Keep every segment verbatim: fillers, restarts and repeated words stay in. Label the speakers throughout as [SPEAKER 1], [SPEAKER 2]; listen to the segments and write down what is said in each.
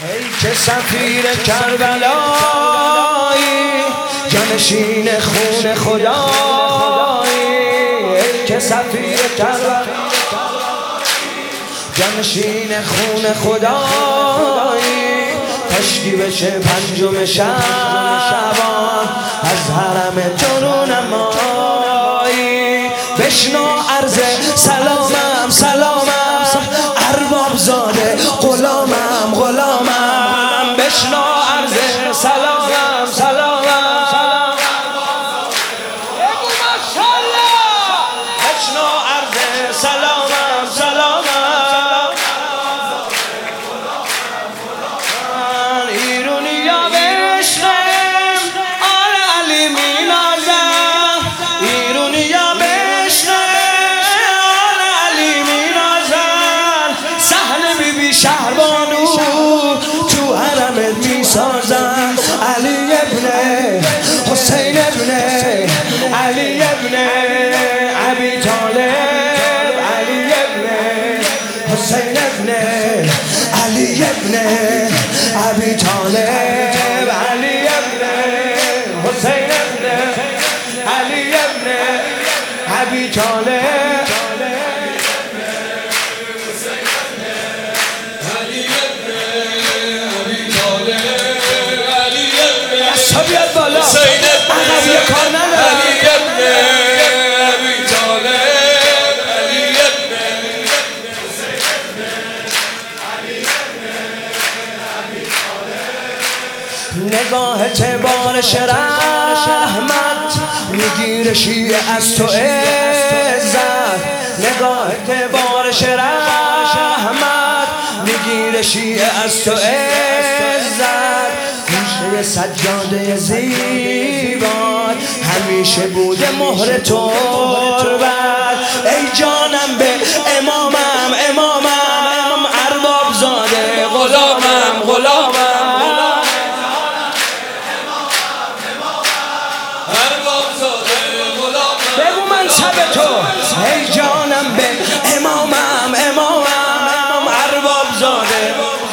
[SPEAKER 1] ای که سفیر کربلایی، جانشین خون خدایی. ای که سفیر کربلایی، جانشین خون خدایی. کاشکی بشه پنجم شعبان، از حرم تو رونمایی. بشنو عرض سلامم سلامم، ارباب زاده غلامم غلامم. بشنو عرض سلامم سلامم، بگو ماشاءالله. بشنو عرض سلامم سلامم، ایرونیا بشنم آل علی مینازم. ایرونیا شهربانو تو حرمت میسازن. علی ابن حسین ابن علی ابن ابی طالب. علی ابن حسین ابن علی ابن ابی طالب. علی ابن حسین ابن علی ابن ابی طالب. بیاد بالا عقب یه کار ندارم. علی ابن ابی طالب. علی ابن نگاه تبارش رحمت، میگیره شیعه از تو عزت. نگاه تبارش رحمت، میگیره شیعه از تو عزت. گوشه سجاده زیبان همیشه بوده مهر تربت. ای جانم به امامم امامم، ارباب زاده غلامم غلامم. ارباب زاده غلامم، بگو منصب تو. ای جانم به امامم امامم، ارباب زاده.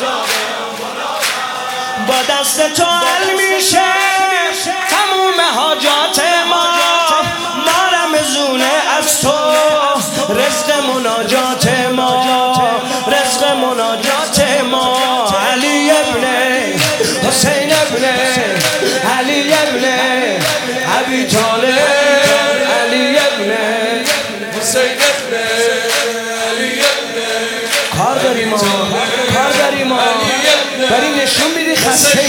[SPEAKER 1] با دست تو حل میشه تموم حاجات ما. ما رمزونه از تو رزق مناجات ما، رزق مناجات ما. علی ابن حسین ابن علی ابن ابی طالب. علی ابن حسین ابن علی ابن. کار داریم ما کار داریم ما داری نشون میدی خسته ای.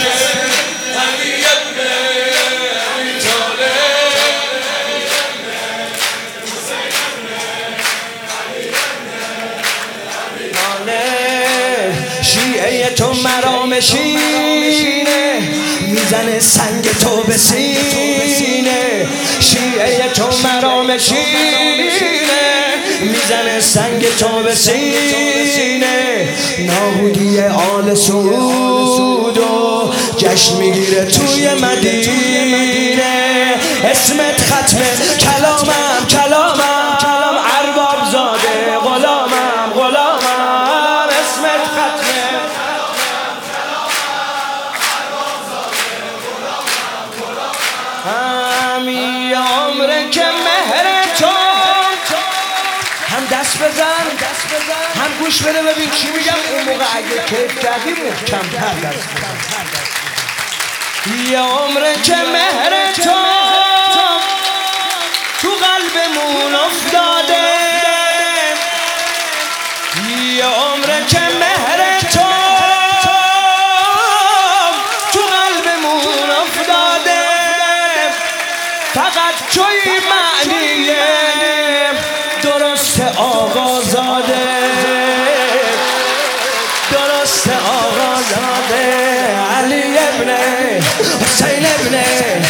[SPEAKER 1] شیعه تو مرام شینه، میزنه سنگ تو به سینه. شیعه تو مرام شینه، میزنه سنگ تو به سینه. نابودی آل سعود و جشن میگیره توی مدینه. اسمت ختمه کلامم کلامم، ارباب زاده غلامم غلامم. اسمت ختمه همین عمره که مهر تو. هم دست بزن هم گوش بده ببین چی میگم. اون موقع اگه کیف کردی محکم‌تر دست بزن. یه عمره که مهر تو تو قلبمون افتاده. یه عمره که مهر تو تو قلبمون افتاده. فقط توی معنیه درست آقازاده، درست آقازاده. علی ابن حسین ابن